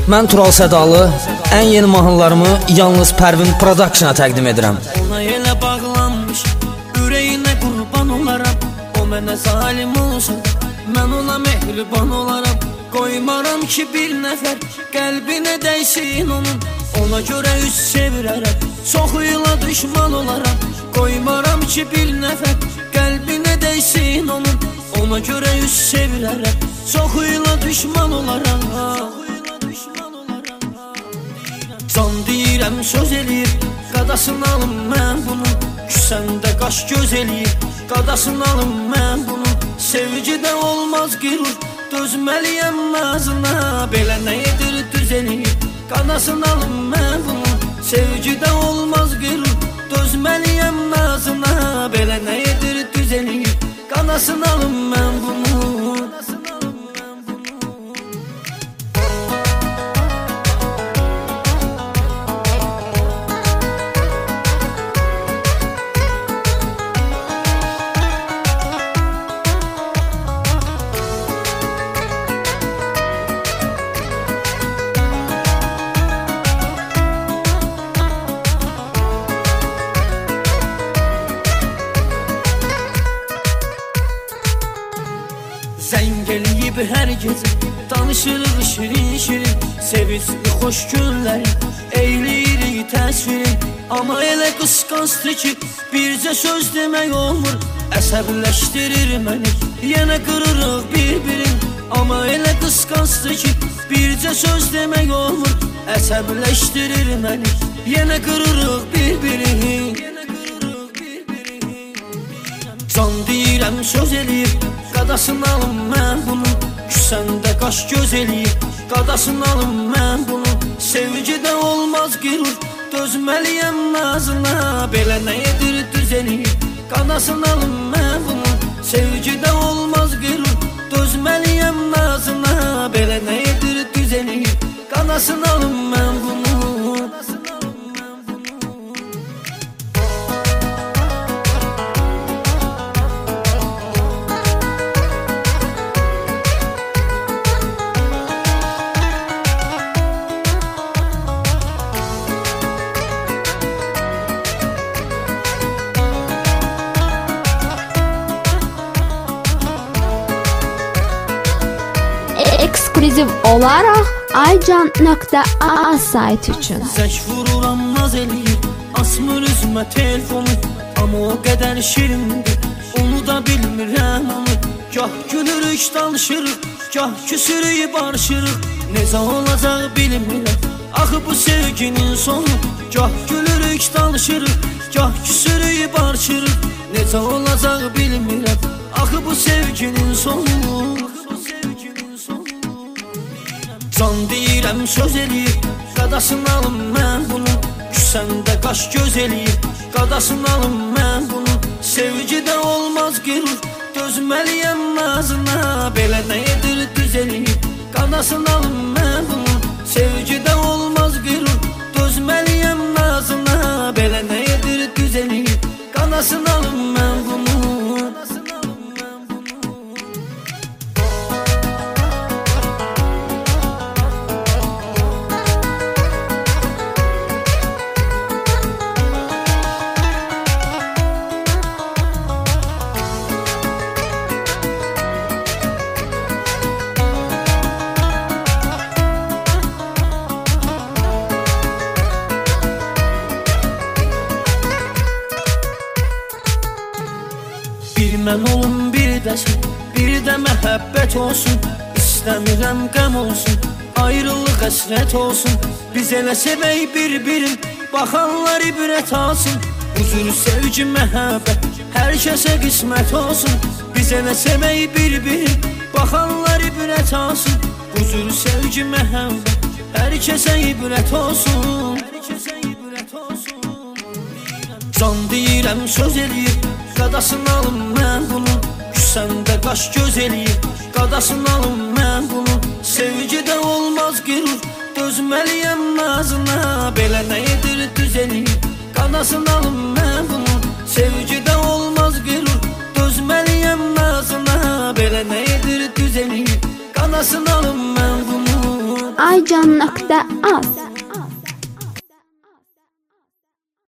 Mən Tural Sədalı, ən yeni mahnılarımı yalnız Pərvin Production'a təqdim edirəm. Ona elə bağlanmış, ürəyinə qurban olaram. O mənə zalim olsa, mən ona mehriban olaram. Qoymaram ki bir nəfər qəlbinə dəysin onun. Ona görə üz çevirərəm, çoxuyla düşman olaram. Qoymaram ki bir nəfər qəlbinə dəysin onun. Ona görə üz çevirərəm, çoxuyla düşman olaram. Can deyirəm söz eləyir, qadasını alım mən bunun. Küsəndə qaş göz eləyir, qadasını alım mən bunun. Sevgidə olmaz qürur, dözməliyəm nazına. Belə nə edir düz eləyir, qadasını alım mən bunun. Sevgidə olmaz qürur, dözməliyəm nazına. Belə nə edir düz eləyir, qadasını alım mən bunun. Zəng eləyib hər gecə, danışırıq şirin-şirin. Sevirsik xoş günləri, eyləyirik təsvirin. Amma elə qısqancdır ki, bircə söz demək olmur. Əsəbləşdirir məni, yenə qırırıq bir-birin. Amma elə qısqancdır ki, bircə söz demək olmur. Əsəbləşdirir məni, yenə qırırıq bir-birin. Can deyirəm söz eləyir, qadasını alım mən bunun. Küsəndə qaş göz eləyir, qadasını alım mən bunun. Sevgidə olmaz qürur, dözməliyəm nazına. Belə nə edir düz eləyir, qadasını alım mən bunun. Sevgidə olmaz qürur, dözməliyəm nazına. Belə nə edir düz eləyir, qadasını alım mən bunun. Ekskluziv olaraq aycan.a sayt üçün. Zəş vururam naz eləyir, asmır üzmə telefonu. Amma o qədər şirindir, onu da bilmirəm onu. Gah gülürük danışırıq, gah küsürük barışırıq. Necə olacaq bilmirəm, axı bu sevginin sonu. Gah gülürük danışırıq, gah küsürük barışırıq. Necə olacaq bilmirəm, axı bu sevginin sonu. Can deyirəm söz eləyir, qadasını alım mən bunun. Küsəndə qaş göz eləyir, qadasını alım mən bunun. Sevgidə olmaz qürur, dözməliyəm nazına. Belə nə edir düz eləyir, qadasını alım mən bunun. Sevgidə olmaz qürur, dözməliyəm nazına. Belə nə edir düz eləyir, qadasını alım mən bunun. Bir mən olum, bir də sən, bir də məhəbbət olsun. İstəmirəm qəm olsun, ayrılıq əsrət olsun. Biz elə sevək bir-birin, baxanlar ibrət alsın. Huzur, sevgi, məhəbbət, hər kəsə qismət olsun. Biz elə sevək bir-birin, baxanlar ibrət alsın. Huzur, sevgi, məhəbbət, hər kəsə ibrət olsun. Can deyirəm söz eləyir, qadasını alım mən bunun. Küsəndə qaş göz eləyir, qadasını alım mən bunun. Sevgidə olmaz qürur, dözməliyəm nazına. Belə nə edir düz eləyir, qadasını alım mən bunun. Sevgidə olmaz qürur, dözməliyəm nazına. Belə nə edir düz eləyir, qadasını alım mən bunun. aycan.az